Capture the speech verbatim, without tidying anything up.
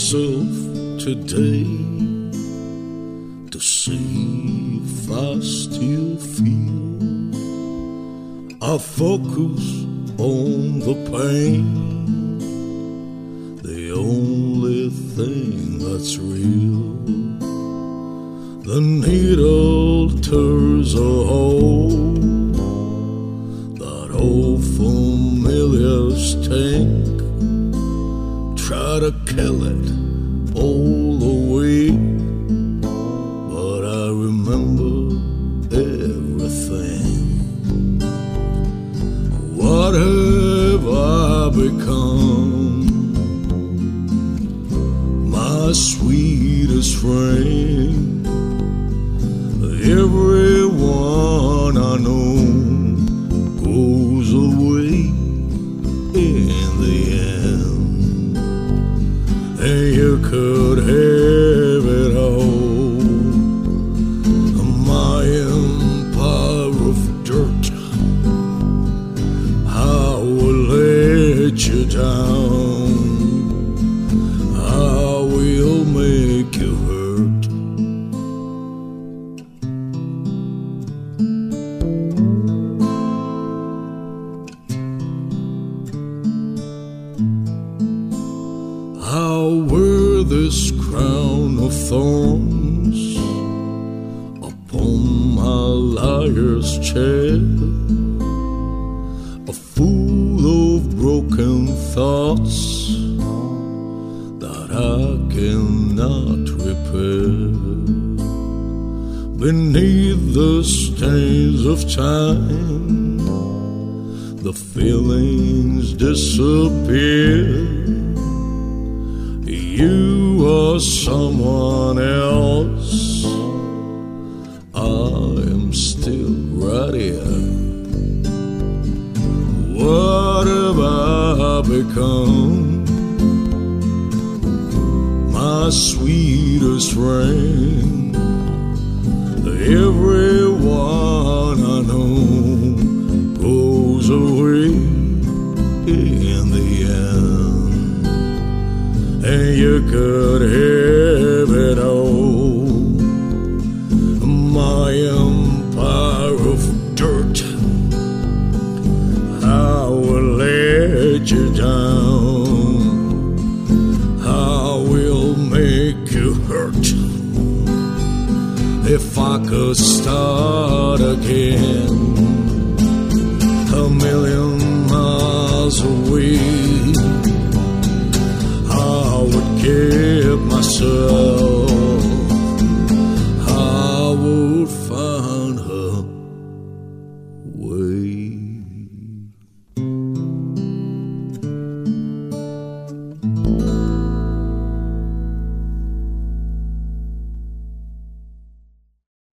myself today to see if I still feel. I focus on the pain, the only thing that's real. The needle tears a hole, that old familiar stink. Try to kill it all away, but I remember everything. What have I become? My sweetest friend. Everyone I know goes away in the end, and you could have it all. My empire of dirt, I will let you down. I will make you hurt. I'll wear this crown of thorns upon my liar's chair, a fool of broken thoughts that I cannot repair. Beneath the stains of time, the feelings disappear. You are someone else, I am still right here. What have I become? My sweetest friend. Everyone I know goes away in the end, and you could have it all. My empire of dirt, I will let you down. I will make you hurt. If I could start again, a million miles away,